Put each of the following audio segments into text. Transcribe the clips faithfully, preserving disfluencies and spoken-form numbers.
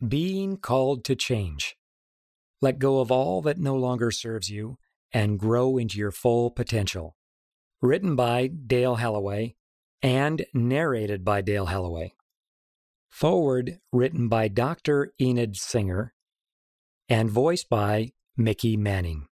Being called to change. Let go of all that no longer serves you and grow into your full potential. Written by Dale Halloway and narrated by Dale Halloway. Forward written by Doctor Enid Singer and voiced by Mickey Manning.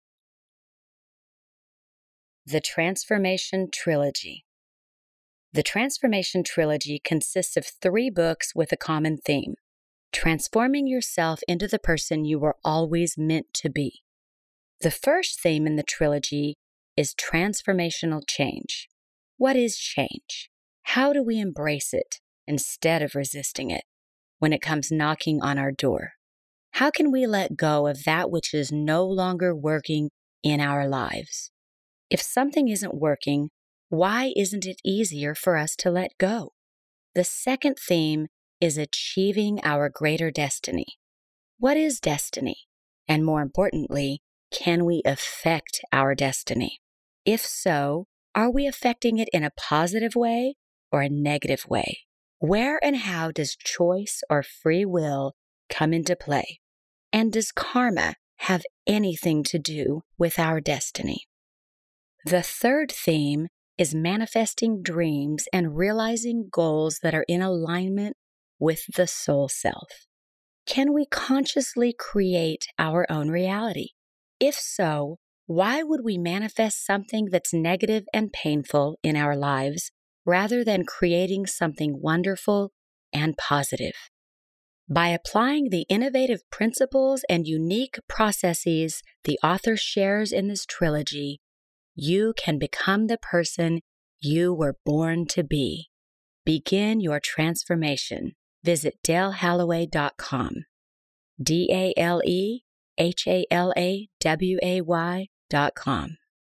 The Transformation Trilogy. The Transformation Trilogy consists of three books with a common theme: transforming yourself into the person you were always meant to be. The first theme in the trilogy is transformational change. What is change? How do we embrace it instead of resisting it when it comes knocking on our door? How can we let go of that which is no longer working in our lives? If something isn't working, why isn't it easier for us to let go? The second theme is achieving our greater destiny. What is destiny? And more importantly, can we affect our destiny? If so, are we affecting it in a positive way or a negative way? Where and how does choice or free will come into play? And does karma have anything to do with our destiny? The third theme is manifesting dreams and realizing goals that are in alignment with the soul self. Can we consciously create our own reality? If so, why would we manifest something that's negative and painful in our lives rather than creating something wonderful and positive? By applying the innovative principles and unique processes the author shares in this trilogy, you can become the person you were born to be. Begin your transformation. Visit dale halloway dot com. D A L E H A L A W A Y dot com.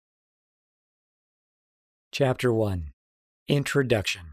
Chapter one. Introduction.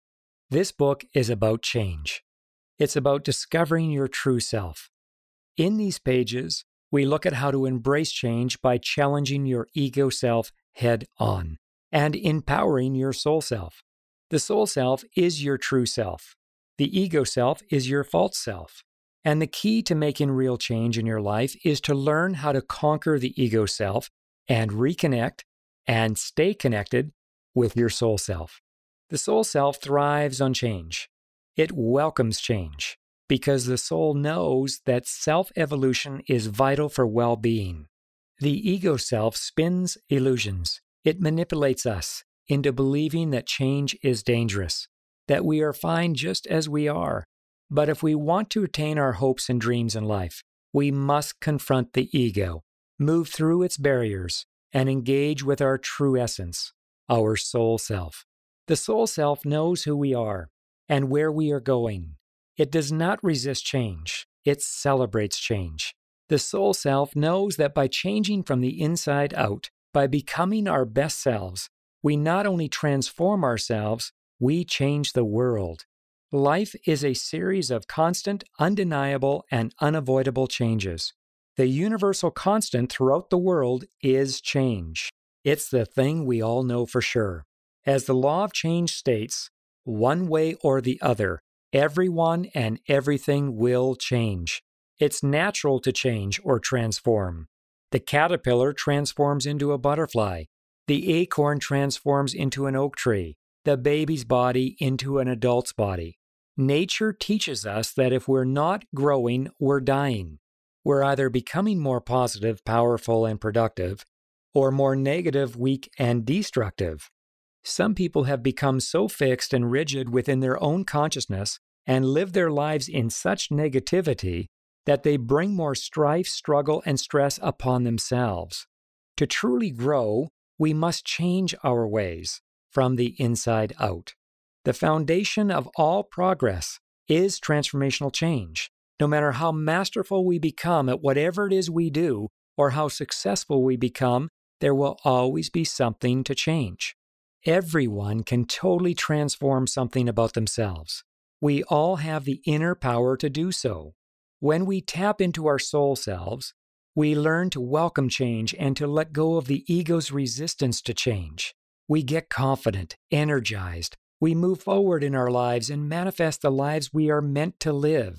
This book is about change. It's about discovering your true self. In these pages, we look at how to embrace change by challenging your ego self head on and empowering your soul self. The soul self is your true self. The ego self is your false self. And the key to making real change in your life is to learn how to conquer the ego self and reconnect and stay connected with your soul self. The soul self thrives on change. It welcomes change because the soul knows that self-evolution is vital for well-being. The ego self spins illusions. It manipulates us into believing that change is dangerous, that we are fine just as we are. But if we want to attain our hopes and dreams in life, we must confront the ego, move through its barriers, and engage with our true essence, our soul self. The soul self knows who we are and where we are going. It does not resist change. It celebrates change. The soul self knows that by changing from the inside out, by becoming our best selves, we not only transform ourselves, we change the world. Life is a series of constant, undeniable, and unavoidable changes. The universal constant throughout the world is change. It's the thing we all know for sure. As the law of change states, one way or the other, everyone and everything will change. It's natural to change or transform. The caterpillar transforms into a butterfly. The acorn transforms into an oak tree. The baby's body into an adult's body. Nature teaches us that if we're not growing, we're dying. We're either becoming more positive, powerful, and productive, or more negative, weak, and destructive. Some people have become so fixed and rigid within their own consciousness and live their lives in such negativity that they bring more strife, struggle, and stress upon themselves. To truly grow, we must change our ways from the inside out. The foundation of all progress is transformational change. No matter how masterful we become at whatever it is we do, or how successful we become, there will always be something to change. Everyone can totally transform something about themselves. We all have the inner power to do so. When we tap into our soul selves, we learn to welcome change and to let go of the ego's resistance to change. We get confident, energized. We move forward in our lives and manifest the lives we are meant to live.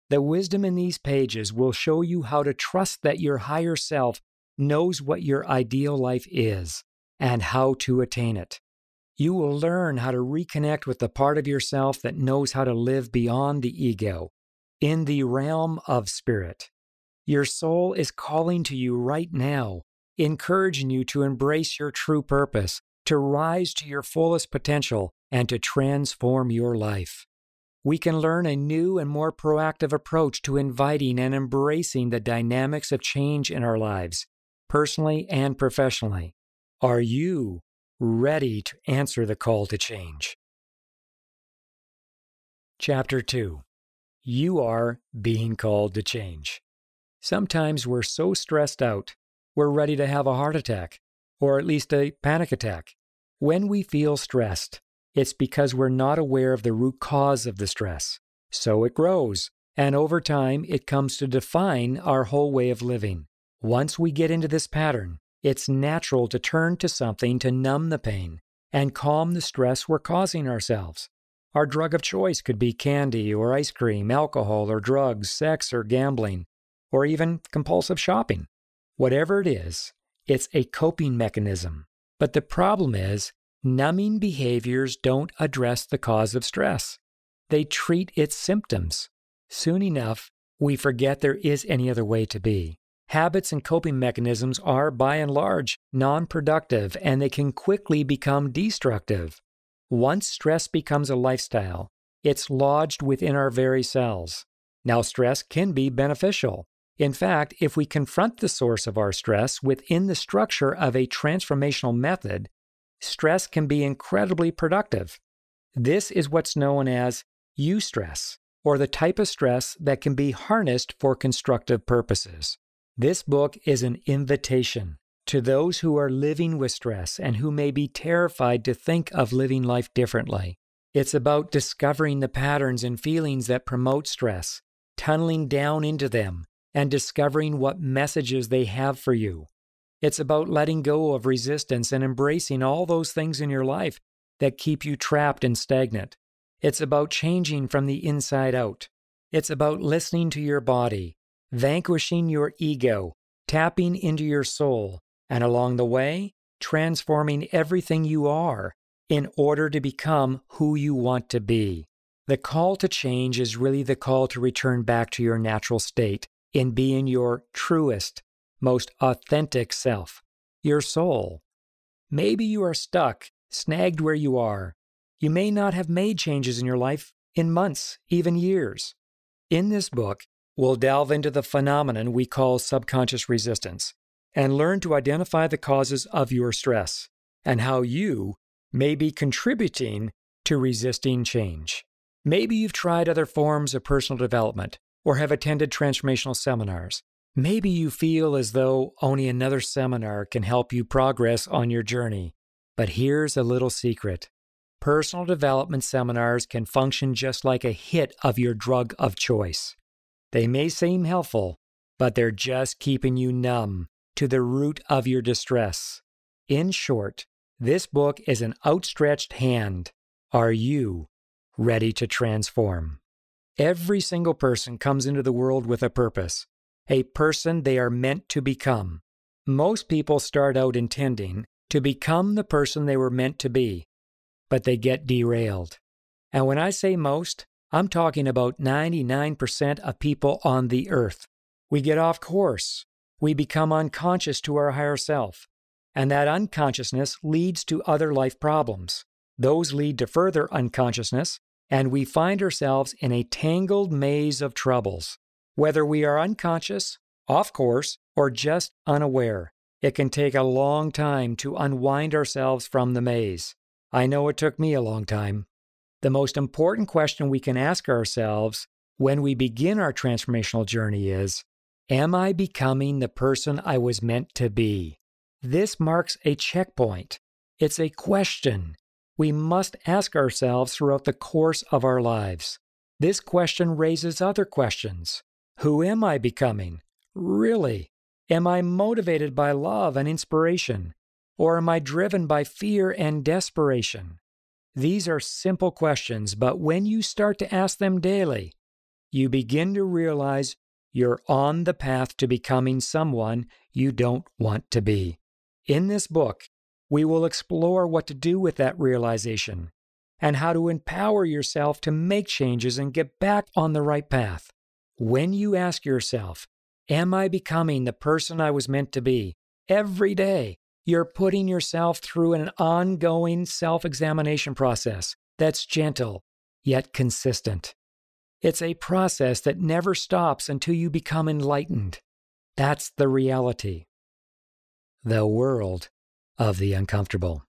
The wisdom in these pages will show you how to trust that your higher self knows what your ideal life is and how to attain it. You will learn how to reconnect with the part of yourself that knows how to live beyond the ego, in the realm of spirit. Your soul is calling to you right now, encouraging you to embrace your true purpose, to rise to your fullest potential, and to transform your life. We can learn a new and more proactive approach to inviting and embracing the dynamics of change in our lives, personally and professionally. Are you ready to answer the call to change? Chapter two. You are being called to change. Sometimes we're so stressed out, we're ready to have a heart attack, or at least a panic attack. When we feel stressed, it's because we're not aware of the root cause of the stress. So it grows, and over time, it comes to define our whole way of living. Once we get into this pattern, it's natural to turn to something to numb the pain and calm the stress we're causing ourselves. Our drug of choice could be candy or ice cream, alcohol or drugs, sex or gambling, or even compulsive shopping. Whatever it is, it's a coping mechanism. But the problem is, numbing behaviors don't address the cause of stress. They treat its symptoms. Soon enough, we forget there is any other way to be. Habits and coping mechanisms are, by and large, non-productive, and they can quickly become destructive. Once stress becomes a lifestyle, it's lodged within our very cells. Now, stress can be beneficial. In fact, if we confront the source of our stress within the structure of a transformational method, stress can be incredibly productive. This is what's known as eustress, or the type of stress that can be harnessed for constructive purposes. This book is an invitation to those who are living with stress and who may be terrified to think of living life differently. It's about discovering the patterns and feelings that promote stress, tunneling down into them, and discovering what messages they have for you. It's about letting go of resistance and embracing all those things in your life that keep you trapped and stagnant. It's about changing from the inside out. It's about listening to your body, vanquishing your ego, tapping into your soul, and along the way, transforming everything you are in order to become who you want to be. The call to change is really the call to return back to your natural state in being your truest, most authentic self, your soul. Maybe you are stuck, snagged where you are. You may not have made changes in your life in months, even years. In this book, we'll delve into the phenomenon we call subconscious resistance and learn to identify the causes of your stress and how you may be contributing to resisting change. Maybe you've tried other forms of personal development or have attended transformational seminars. Maybe you feel as though only another seminar can help you progress on your journey. But here's a little secret. Personal development seminars can function just like a hit of your drug of choice. They may seem helpful, but they're just keeping you numb to the root of your distress. In short, this book is an outstretched hand. Are you ready to transform? Every single person comes into the world with a purpose, a person they are meant to become. Most people start out intending to become the person they were meant to be, but they get derailed. And when I say most, I'm talking about ninety-nine percent of people on the earth. We get off course. We become unconscious to our higher self. And that unconsciousness leads to other life problems. Those lead to further unconsciousness, and we find ourselves in a tangled maze of troubles. Whether we are unconscious, off course, or just unaware, it can take a long time to unwind ourselves from the maze. I know it took me a long time. The most important question we can ask ourselves when we begin our transformational journey is, am I becoming the person I was meant to be? This marks a checkpoint. It's a question we must ask ourselves throughout the course of our lives. This question raises other questions. Who am I becoming? Really? Am I motivated by love and inspiration? Or am I driven by fear and desperation? These are simple questions, but when you start to ask them daily, you begin to realize you're on the path to becoming someone you don't want to be. In this book, we will explore what to do with that realization and how to empower yourself to make changes and get back on the right path. When you ask yourself, am I becoming the person I was meant to be? Every day, you're putting yourself through an ongoing self-examination process that's gentle, yet consistent. It's a process that never stops until you become enlightened. That's the reality. The world of the uncomfortable.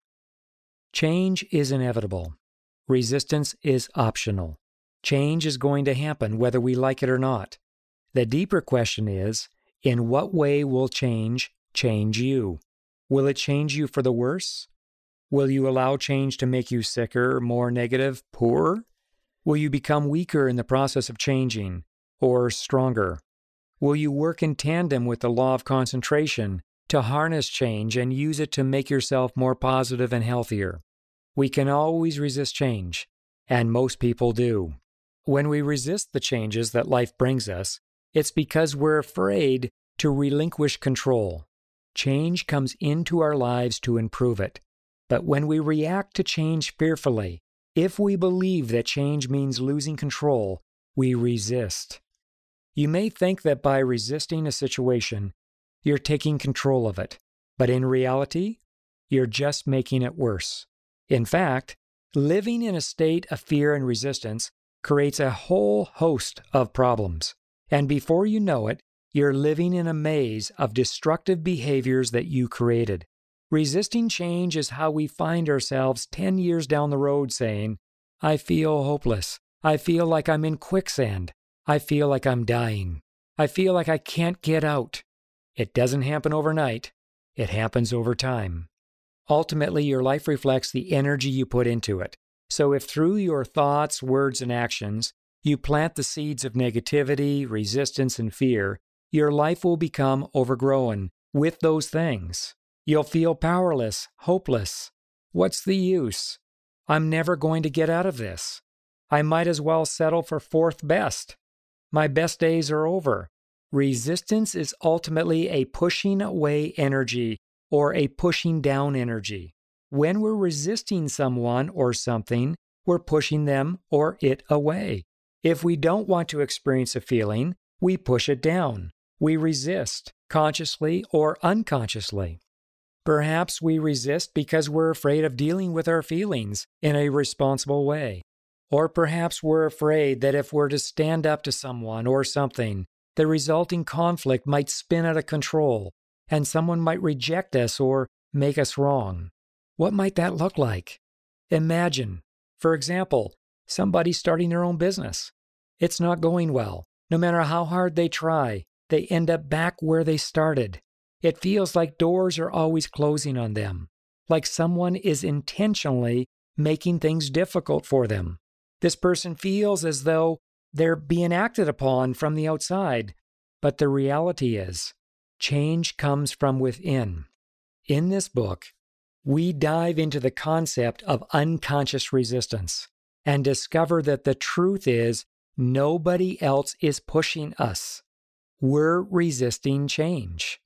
Change is inevitable. Resistance is optional. Change is going to happen whether we like it or not. The deeper question is, in what way will change change you? Will it change you for the worse? Will you allow change to make you sicker, more negative, poorer? Will you become weaker in the process of changing, or stronger? Will you work in tandem with the law of concentration to harness change and use it to make yourself more positive and healthier? We can always resist change, and most people do. When we resist the changes that life brings us, it's because we're afraid to relinquish control. Change comes into our lives to improve it. But when we react to change fearfully, if we believe that change means losing control, we resist. You may think that by resisting a situation, you're taking control of it, but in reality, you're just making it worse. In fact, living in a state of fear and resistance creates a whole host of problems, and before you know it, you're living in a maze of destructive behaviors that you created. Resisting change is how we find ourselves ten years down the road saying, I feel hopeless. I feel like I'm in quicksand. I feel like I'm dying. I feel like I can't get out. It doesn't happen overnight. It happens over time. Ultimately, your life reflects the energy you put into it. So if through your thoughts, words, and actions, you plant the seeds of negativity, resistance, and fear, your life will become overgrown with those things. You'll feel powerless, hopeless. What's the use? I'm never going to get out of this. I might as well settle for fourth best. My best days are over. Resistance is ultimately a pushing away energy or a pushing down energy. When we're resisting someone or something, we're pushing them or it away. If we don't want to experience a feeling, we push it down. We resist, consciously or unconsciously. Perhaps we resist because we're afraid of dealing with our feelings in a responsible way. Or perhaps we're afraid that if we're to stand up to someone or something, the resulting conflict might spin out of control, and someone might reject us or make us wrong. What might that look like? Imagine, for example, somebody starting their own business. It's not going well. No matter how hard they try, they end up back where they started. It feels like doors are always closing on them, like someone is intentionally making things difficult for them. This person feels as though they're being acted upon from the outside, but the reality is, change comes from within. In this book, we dive into the concept of unconscious resistance and discover that the truth is nobody else is pushing us. We're resisting change.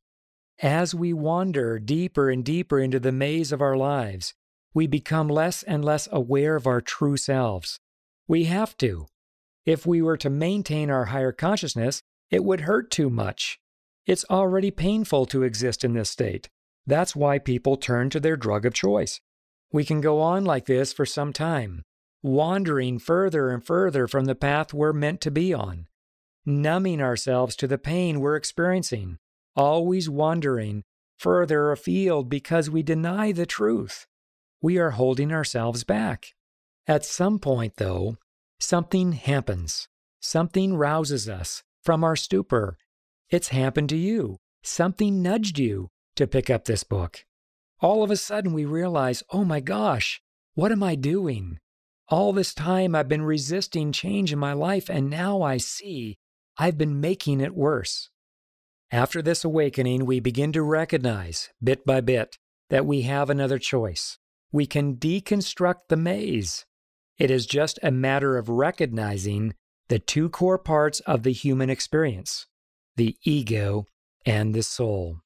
As we wander deeper and deeper into the maze of our lives, we become less and less aware of our true selves. We have to. If we were to maintain our higher consciousness, it would hurt too much. It's already painful to exist in this state. That's why people turn to their drug of choice. We can go on like this for some time, wandering further and further from the path we're meant to be on, numbing ourselves to the pain we're experiencing, always wandering further afield because we deny the truth. We are holding ourselves back. At some point, though, something happens. Something rouses us from our stupor. It's happened to you. Something nudged you to pick up this book. All of a sudden we realize, oh my gosh, what am I doing? All this time I've been resisting change in my life, and now I see I've been making it worse. After this awakening, we begin to recognize, bit by bit, that we have another choice. We can deconstruct the maze. It is just a matter of recognizing the two core parts of the human experience, the ego and the soul.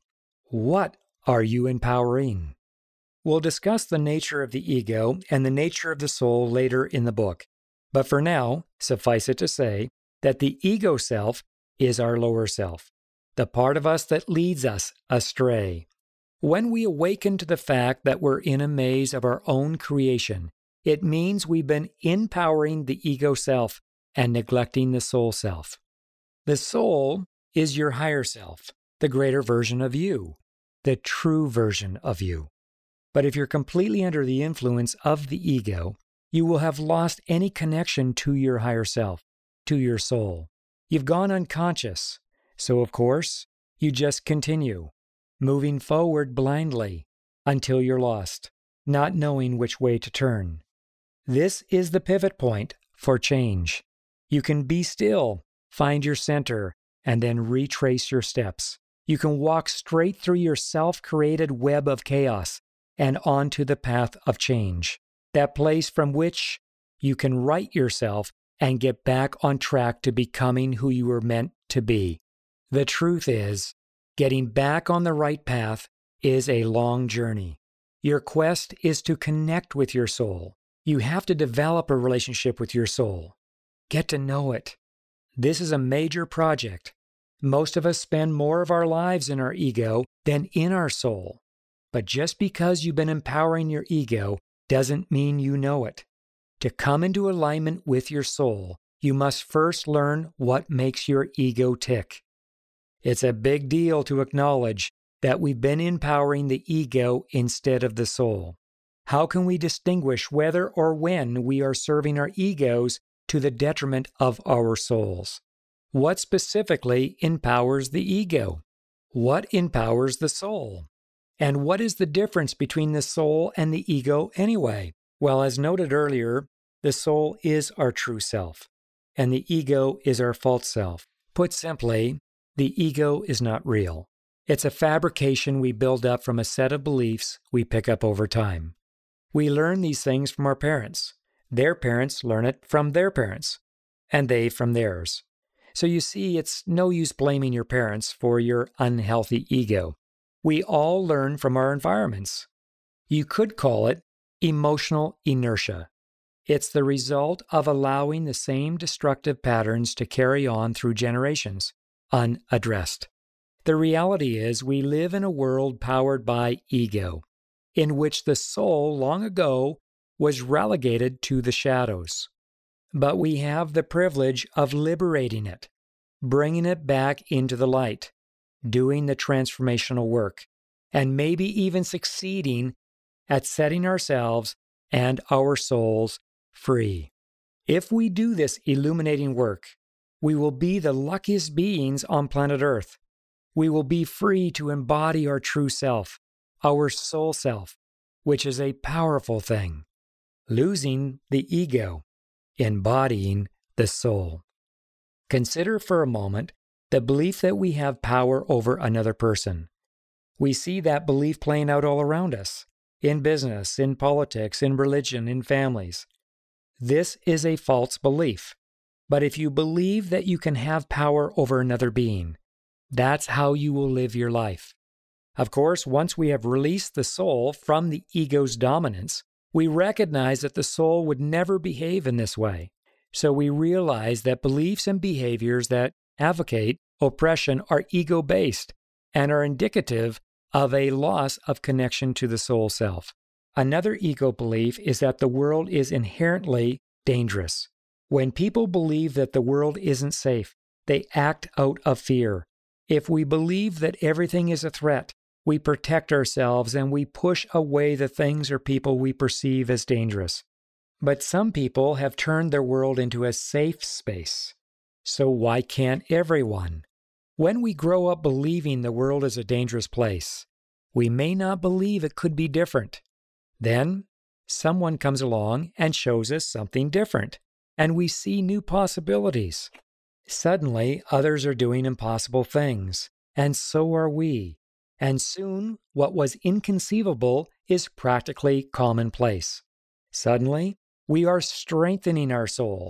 What are you empowering? We'll discuss the nature of the ego and the nature of the soul later in the book. But for now, suffice it to say that the ego self is our lower self, the part of us that leads us astray. When we awaken to the fact that we're in a maze of our own creation, it means we've been empowering the ego self and neglecting the soul self. The soul is your higher self, the greater version of you, the true version of you. But if you're completely under the influence of the ego, you will have lost any connection to your higher self, to your soul. You've gone unconscious, so of course, you just continue, moving forward blindly until you're lost, not knowing which way to turn. This is the pivot point for change. You can be still, find your center, and then retrace your steps. You can walk straight through your self-created web of chaos and onto the path of change, that place from which you can right yourself and get back on track to becoming who you were meant to be. The truth is, getting back on the right path is a long journey. Your quest is to connect with your soul. You have to develop a relationship with your soul. Get to know it. This is a major project. Most of us spend more of our lives in our ego than in our soul. But just because you've been empowering your ego doesn't mean you know it. To come into alignment with your soul, you must first learn what makes your ego tick. It's a big deal to acknowledge that we've been empowering the ego instead of the soul. How can we distinguish whether or when we are serving our egos to the detriment of our souls? What specifically empowers the ego? What empowers the soul? And what is the difference between the soul and the ego anyway? Well, as noted earlier, the soul is our true self, and the ego is our false self. Put simply, the ego is not real. It's a fabrication we build up from a set of beliefs we pick up over time. We learn these things from our parents. Their parents learn it from their parents, and they from theirs. So you see, it's no use blaming your parents for your unhealthy ego. We all learn from our environments. You could call it emotional inertia. It's the result of allowing the same destructive patterns to carry on through generations, unaddressed. The reality is we live in a world powered by ego, in which the soul long ago was relegated to the shadows. But we have the privilege of liberating it, bringing it back into the light, doing the transformational work, and maybe even succeeding at setting ourselves and our souls free. If we do this illuminating work, we will be the luckiest beings on planet Earth. We will be free to embody our true self, our soul self, which is a powerful thing. Losing the ego, embodying the soul. Consider for a moment the belief that we have power over another person. We see that belief playing out all around us, in business, in politics, in religion, in families. This is a false belief. But if you believe that you can have power over another being, that's how you will live your life. Of course, once we have released the soul from the ego's dominance, we recognize that the soul would never behave in this way. So we realize that beliefs and behaviors that advocate oppression are ego-based and are indicative of a loss of connection to the soul self. Another ego belief is that the world is inherently dangerous. When people believe that the world isn't safe, they act out of fear. If we believe that everything is a threat, we protect ourselves and we push away the things or people we perceive as dangerous. But some people have turned their world into a safe space. So why can't everyone? When we grow up believing the world is a dangerous place, we may not believe it could be different. Then, someone comes along and shows us something different, and we see new possibilities. Suddenly, others are doing impossible things, and so are we. And soon, what was inconceivable is practically commonplace. Suddenly, we are strengthening our soul,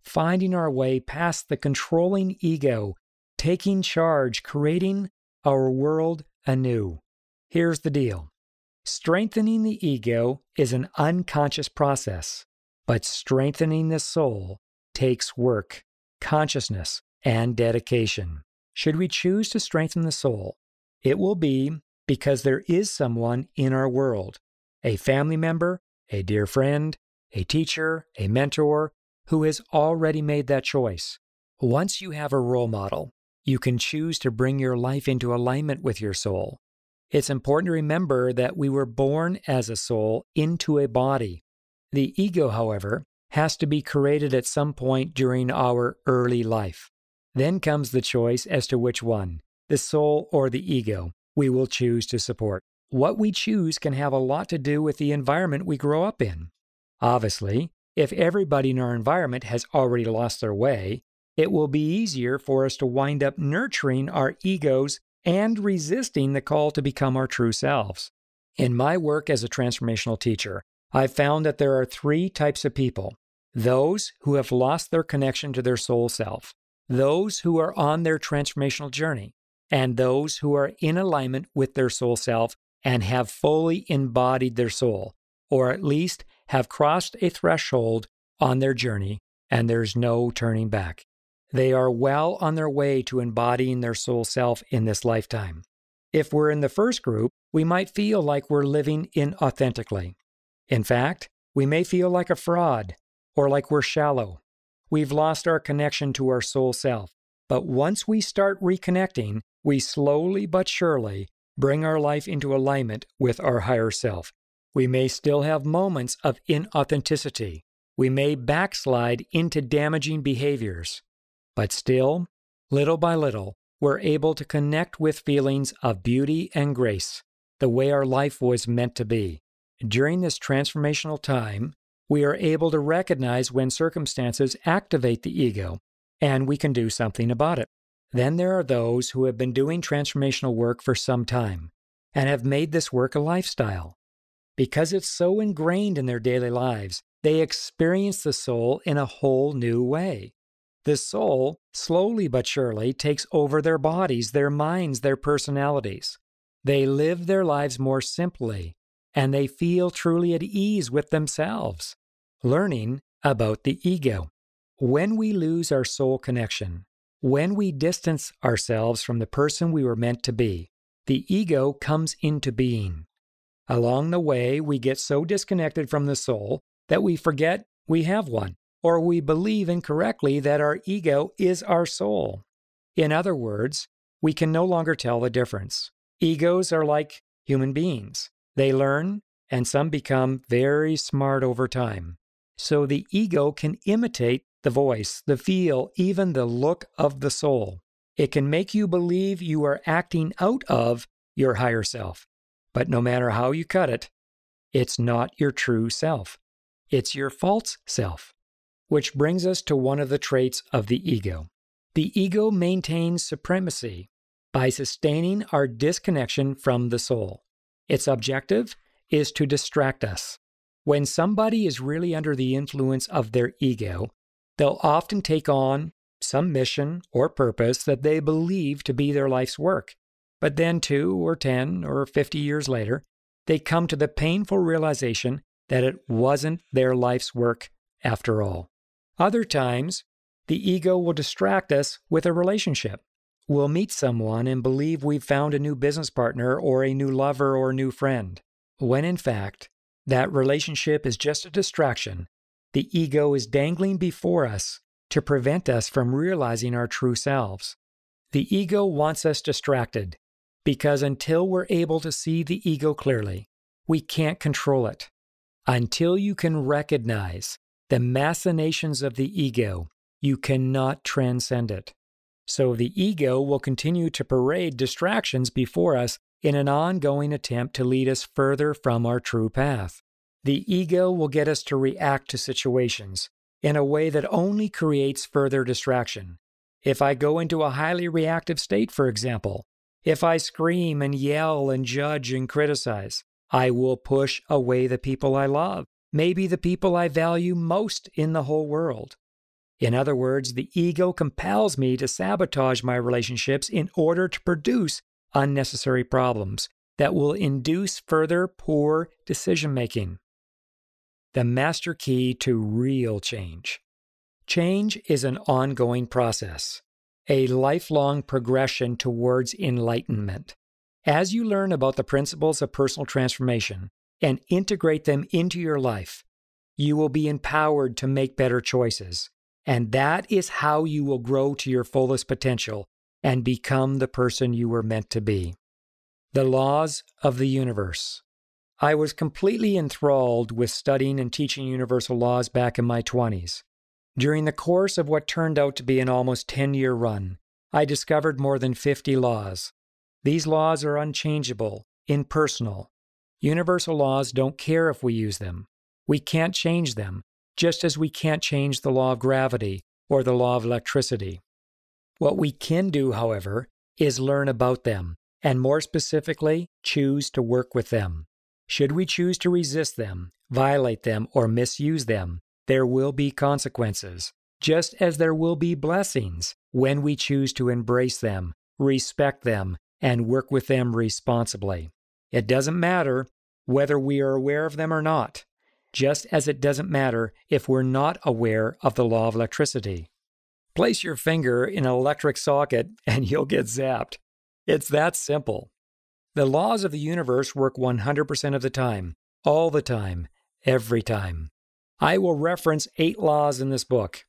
finding our way past the controlling ego, taking charge, creating our world anew. Here's the deal. Strengthening the ego is an unconscious process, but strengthening the soul takes work, consciousness, and dedication. Should we choose to strengthen the soul, it will be because there is someone in our world, a family member, a dear friend, a teacher, a mentor, who has already made that choice. Once you have a role model, you can choose to bring your life into alignment with your soul. It's important to remember that we were born as a soul into a body. The ego, however, has to be created at some point during our early life. Then comes the choice as to which one, the soul or the ego, we will choose to support. What we choose can have a lot to do with the environment we grow up in. Obviously, if everybody in our environment has already lost their way, it will be easier for us to wind up nurturing our egos and resisting the call to become our true selves. In my work as a transformational teacher, I've found that there are three types of people: those who have lost their connection to their soul self, those who are on their transformational journey, and those who are in alignment with their soul self and have fully embodied their soul, or at least have crossed a threshold on their journey and there's no turning back. They are well on their way to embodying their soul self in this lifetime. If we're in the first group, we might feel like we're living inauthentically. In fact, we may feel like a fraud or like we're shallow. We've lost our connection to our soul self. But once we start reconnecting, we slowly but surely bring our life into alignment with our higher self. We may still have moments of inauthenticity. We may backslide into damaging behaviors. But still, little by little, we're able to connect with feelings of beauty and grace, the way our life was meant to be. During this transformational time, we are able to recognize when circumstances activate the ego, and we can do something about it. Then there are those who have been doing transformational work for some time and have made this work a lifestyle. Because it's so ingrained in their daily lives, they experience the soul in a whole new way. The soul, slowly but surely, takes over their bodies, their minds, their personalities. They live their lives more simply, and they feel truly at ease with themselves, learning about the ego. When we lose our soul connection, when we distance ourselves from the person we were meant to be, the ego comes into being. Along the way, we get so disconnected from the soul that we forget we have one, or we believe incorrectly that our ego is our soul. In other words, we can no longer tell the difference. Egos are like human beings. They learn, and some become very smart over time. So the ego can imitate the voice, the feel, even the look of the soul. It can make you believe you are acting out of your higher self. But no matter how you cut it, it's not your true self. It's your false self. Which brings us to one of the traits of the ego. The ego maintains supremacy by sustaining our disconnection from the soul. Its objective is to distract us. When somebody is really under the influence of their ego, they'll often take on some mission or purpose that they believe to be their life's work. But then two or ten or fifty years later, they come to the painful realization that it wasn't their life's work after all. Other times, the ego will distract us with a relationship. We'll meet someone and believe we've found a new business partner or a new lover or new friend, when in fact, that relationship is just a distraction. The ego is dangling before us to prevent us from realizing our true selves. The ego wants us distracted because until we're able to see the ego clearly, we can't control it. Until you can recognize the machinations of the ego, you cannot transcend it. So the ego will continue to parade distractions before us in an ongoing attempt to lead us further from our true path. The ego will get us to react to situations in a way that only creates further distraction. If I go into a highly reactive state, for example, if I scream and yell and judge and criticize, I will push away the people I love, maybe the people I value most in the whole world. In other words, the ego compels me to sabotage my relationships in order to produce unnecessary problems that will induce further poor decision-making. The master key to real change. Change is an ongoing process, a lifelong progression towards enlightenment. As you learn about the principles of personal transformation and integrate them into your life, you will be empowered to make better choices. And that is how you will grow to your fullest potential and become the person you were meant to be. The laws of the universe. I was completely enthralled with studying and teaching universal laws back in my twenties. During the course of what turned out to be an almost ten-year run, I discovered more than fifty laws. These laws are unchangeable, impersonal. Universal laws don't care if we use them. We can't change them, just as we can't change the law of gravity or the law of electricity. What we can do, however, is learn about them, and more specifically, choose to work with them. Should we choose to resist them, violate them, or misuse them, there will be consequences, just as there will be blessings when we choose to embrace them, respect them, and work with them responsibly. It doesn't matter whether we are aware of them or not, just as it doesn't matter if we're not aware of the law of electricity. Place your finger in an electric socket and you'll get zapped. It's that simple. The laws of the universe work one hundred percent of the time, all the time, every time. I will reference eight laws in this book.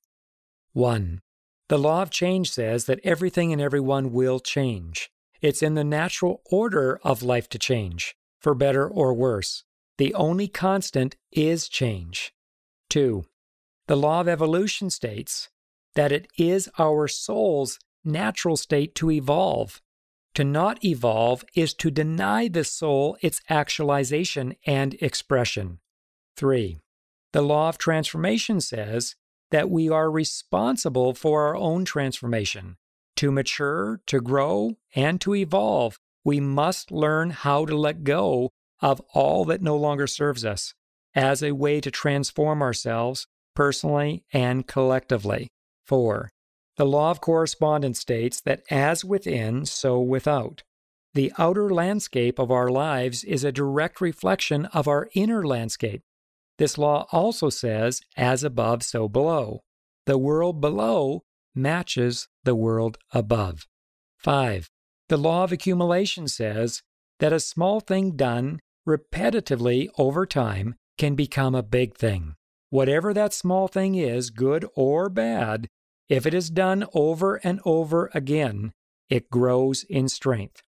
One, the law of change says that everything and everyone will change. It's in the natural order of life to change, for better or worse. The only constant is change. Two, the law of evolution states that it is our soul's natural state to evolve. To not evolve is to deny the soul its actualization and expression. Three, the law of transformation says that we are responsible for our own transformation. To mature, to grow, and to evolve, we must learn how to let go of all that no longer serves us as a way to transform ourselves personally and collectively. Four, the law of correspondence states that as within, so without. The outer landscape of our lives is a direct reflection of our inner landscape. This law also says, as above, so below. The world below matches the world above. Five, the law of accumulation says that a small thing done repetitively over time can become a big thing. Whatever that small thing is, good or bad, if it is done over and over again, it grows in strength.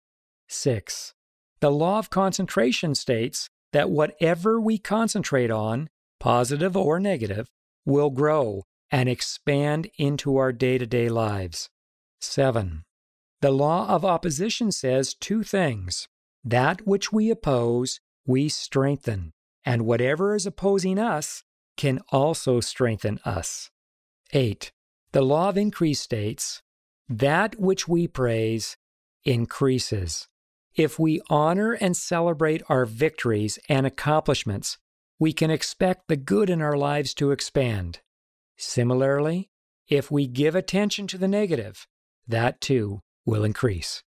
Six, the law of concentration states that whatever we concentrate on, positive or negative, will grow and expand into our day-to-day lives. Seven, the law of opposition says two things. That which we oppose, we strengthen, and whatever is opposing us can also strengthen us. Eight, the law of increase states, that which we praise increases. If we honor and celebrate our victories and accomplishments, we can expect the good in our lives to expand. Similarly, if we give attention to the negative, that too will increase.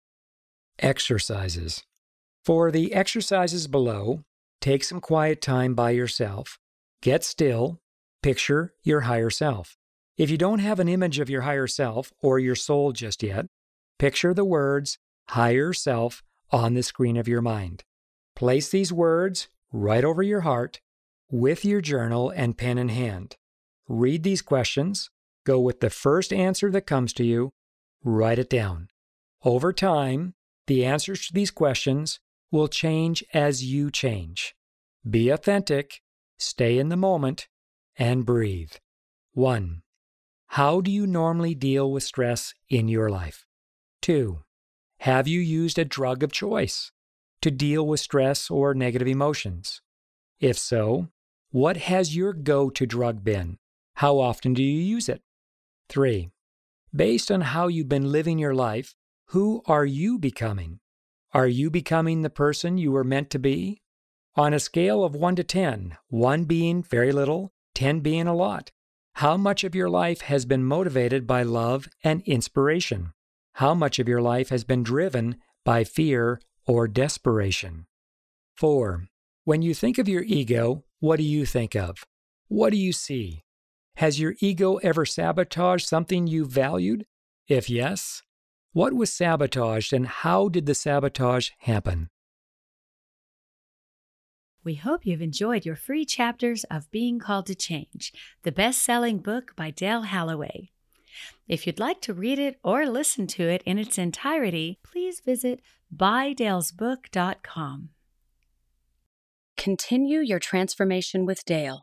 Exercises. For the exercises below, take some quiet time by yourself. Get still. Picture your higher self. If you don't have an image of your higher self or your soul just yet, picture the words higher self on the screen of your mind. Place these words right over your heart with your journal and pen in hand. Read these questions, go with the first answer that comes to you, write it down. Over time, the answers to these questions will change as you change. Be authentic, stay in the moment, and breathe. One, how do you normally deal with stress in your life? Two, have you used a drug of choice to deal with stress or negative emotions? If so, what has your go-to drug been? How often do you use it? Three, based on how you've been living your life, who are you becoming? Are you becoming the person you were meant to be? On a scale of one to ten, one being very little, ten being a lot, How much of your life has been motivated by love and inspiration? How much of your life has been driven by fear or desperation? four. When you think of your ego, what do you think of? What do you see? Has your ego ever sabotaged something you valued? If yes, what was sabotaged and how did the sabotage happen? We hope you've enjoyed your free chapters of Being Called to Change, the best-selling book by Dale Halloway. If you'd like to read it or listen to it in its entirety, please visit buy dales book dot com. Continue your transformation with Dale.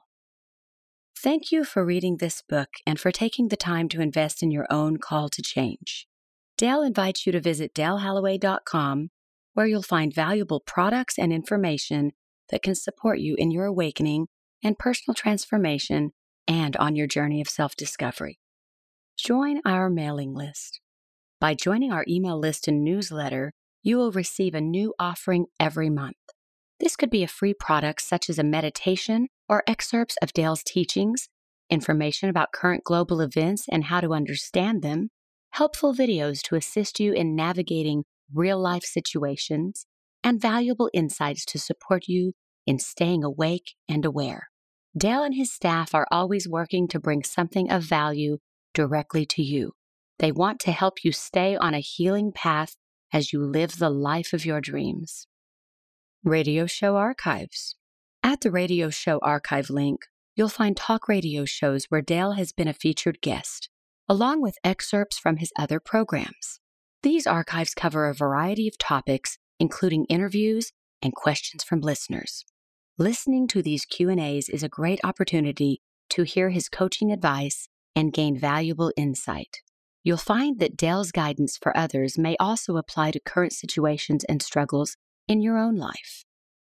Thank you for reading this book and for taking the time to invest in your own call to change. Dale invites you to visit dale halloway dot com, where you'll find valuable products and information that can support you in your awakening and personal transformation and on your journey of self-discovery. Join our mailing list. By joining our email list and newsletter, you will receive a new offering every month. This could be a free product such as a meditation or excerpts of Dale's teachings, information about current global events and how to understand them, helpful videos to assist you in navigating real-life situations, and valuable insights to support you in staying awake and aware. Dale and his staff are always working to bring something of value directly to you. They want to help you stay on a healing path as you live the life of your dreams. Radio Show Archives. At the Radio Show Archive link, you'll find talk radio shows where Dale has been a featured guest, along with excerpts from his other programs. These archives cover a variety of topics, including interviews and questions from listeners. Listening to these Q and A's is a great opportunity to hear his coaching advice and gain valuable insight. You'll find that Dale's guidance for others may also apply to current situations and struggles in your own life.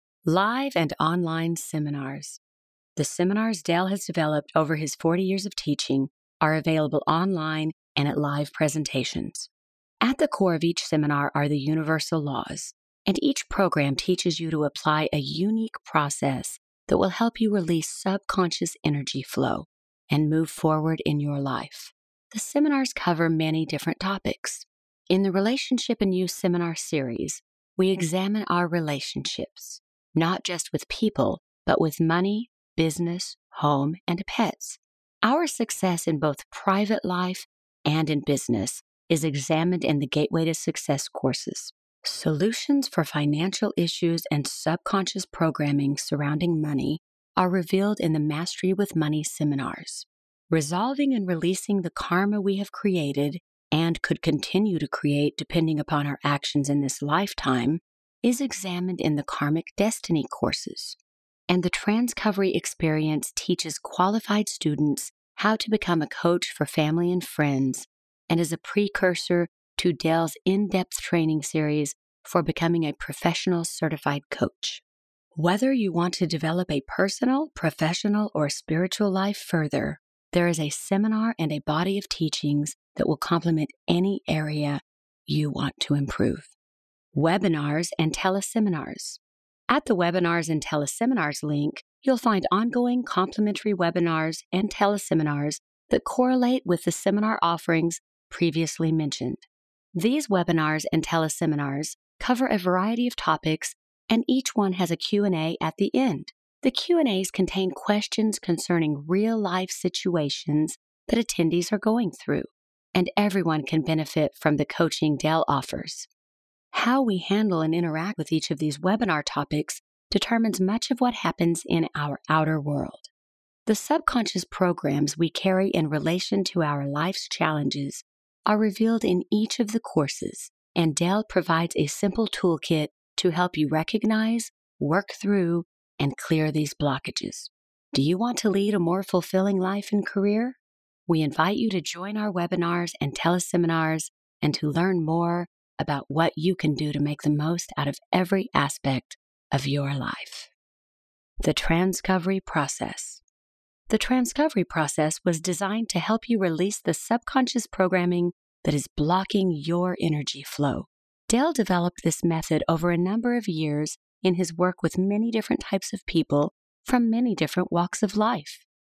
Live and online seminars. The seminars Dale has developed over his forty years of teaching are available online and at live presentations. At the core of each seminar are the universal laws, and each program teaches you to apply a unique process that will help you release subconscious energy flow and move forward in your life. The seminars cover many different topics. In the Relationship and You seminar series, we examine our relationships, not just with people, but with money, business, home, and pets. Our success in both private life and in business is examined in the Gateway to Success courses. Solutions for financial issues and subconscious programming surrounding money are revealed in the Mastery with Money seminars. Resolving and releasing the karma we have created and could continue to create depending upon our actions in this lifetime is examined in the Karmic Destiny courses. And the Transcovery experience teaches qualified students how to become a coach for family and friends and is a precursor to Dale's in-depth training series for becoming a professional certified coach. Whether you want to develop a personal, professional, or spiritual life further, there is a seminar and a body of teachings that will complement any area you want to improve. Webinars and teleseminars. At the Webinars and Teleseminars link, you'll find ongoing complimentary webinars and teleseminars that correlate with the seminar offerings previously mentioned. These webinars and teleseminars cover a variety of topics, and each one has a Q and A at the end. The Q and A's contain questions concerning real-life situations that attendees are going through, and everyone can benefit from the coaching Dale offers. How we handle and interact with each of these webinar topics determines much of what happens in our outer world. The subconscious programs we carry in relation to our life's challenges are revealed in each of the courses, and Dale provides a simple toolkit to help you recognize, work through, and clear these blockages. Do you want to lead a more fulfilling life and career? We invite you to join our webinars and teleseminars and to learn more about what you can do to make the most out of every aspect of your life. The Transcovery process. The Transcovery process was designed to help you release the subconscious programming that is blocking your energy flow. Dale developed this method over a number of years in his work with many different types of people from many different walks of life.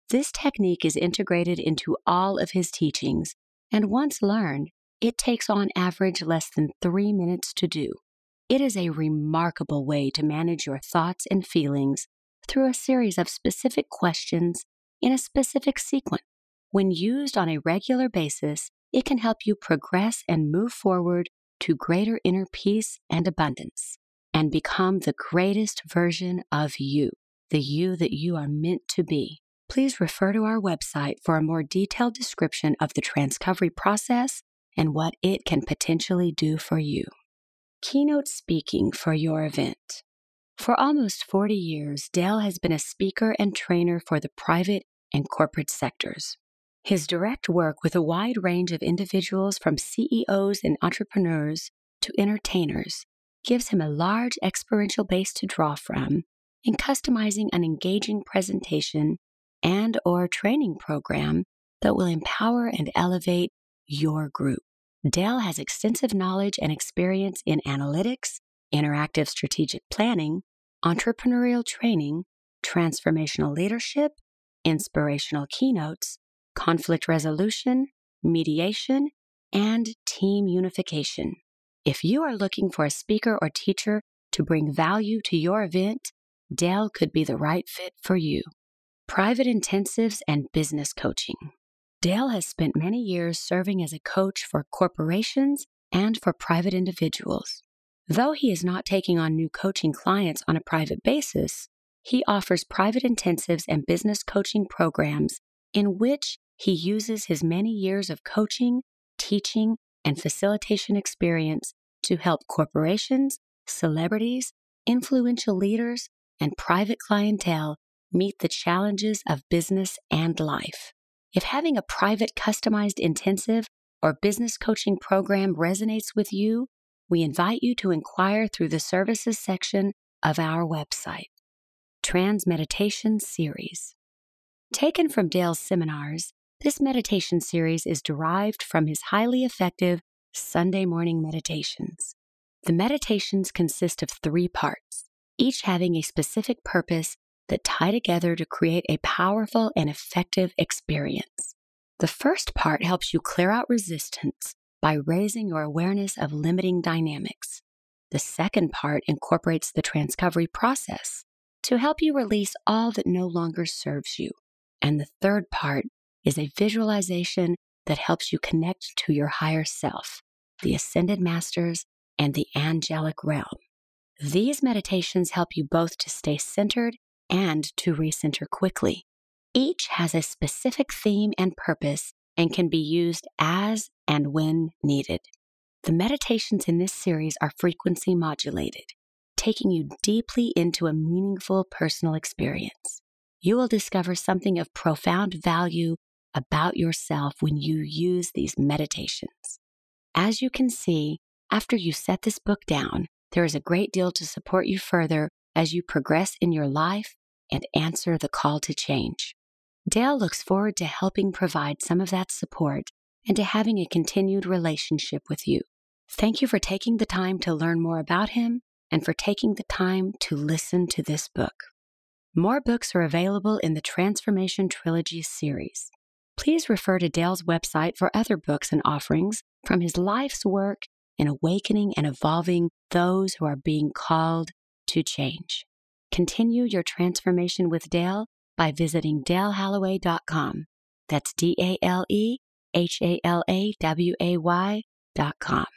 This technique is integrated into all of his teachings, and once learned, it takes on average less than three minutes to do. It is a remarkable way to manage your thoughts and feelings through a series of specific questions in a specific sequence. When used on a regular basis, it can help you progress and move forward to greater inner peace and abundance, and become the greatest version of you, the you that you are meant to be. Please refer to our website for a more detailed description of the Transcovery process and what it can potentially do for you. Keynote speaking for your event. For almost forty years, Dale has been a speaker and trainer for the private and corporate sectors. His direct work with a wide range of individuals from C E Os and entrepreneurs to entertainers gives him a large experiential base to draw from in customizing an engaging presentation and or training program that will empower and elevate your group. Dale has extensive knowledge and experience in analytics, interactive strategic planning, entrepreneurial training, transformational leadership, inspirational keynotes, conflict resolution, mediation, and team unification. If you are looking for a speaker or teacher to bring value to your event, Dale could be the right fit for you. Private intensives and business coaching. Dale has spent many years serving as a coach for corporations and for private individuals. Though he is not taking on new coaching clients on a private basis, he offers private intensives and business coaching programs in which he uses his many years of coaching, teaching, and facilitation experience to help corporations, celebrities, influential leaders, and private clientele meet the challenges of business and life. If having a private customized intensive or business coaching program resonates with you, we invite you to inquire through the services section of our website. Trans Meditation Series. Taken from Dale's seminars, this meditation series is derived from his highly effective Sunday morning meditations. The meditations consist of three parts, each having a specific purpose that tie together to create a powerful and effective experience. The first part helps you clear out resistance by raising your awareness of limiting dynamics. The second part incorporates the Transcovery process to help you release all that no longer serves you. And the third part is a visualization that helps you connect to your higher self, the Ascended Masters, and the angelic realm. These meditations help you both to stay centered and to recenter quickly. Each has a specific theme and purpose and can be used as and when needed. The meditations in this series are frequency modulated, taking you deeply into a meaningful personal experience. You will discover something of profound value about yourself when you use these meditations. As you can see, after you set this book down, there is a great deal to support you further as you progress in your life and answer the call to change. Dale looks forward to helping provide some of that support and to having a continued relationship with you. Thank you for taking the time to learn more about him and for taking the time to listen to this book. More books are available in the Transformation Trilogy series. Please refer to Dale's website for other books and offerings from his life's work in awakening and evolving those who are being called to change. Continue your transformation with Dale by visiting dale hallaway dot com. That's D A L E H A L A W A Y dot com.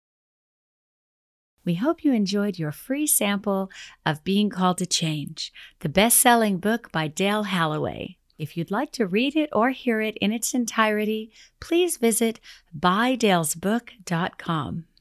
We hope you enjoyed your free sample of Being Called to Change, the best-selling book by Dale Hallaway. If you'd like to read it or hear it in its entirety, please visit buy dales book dot com.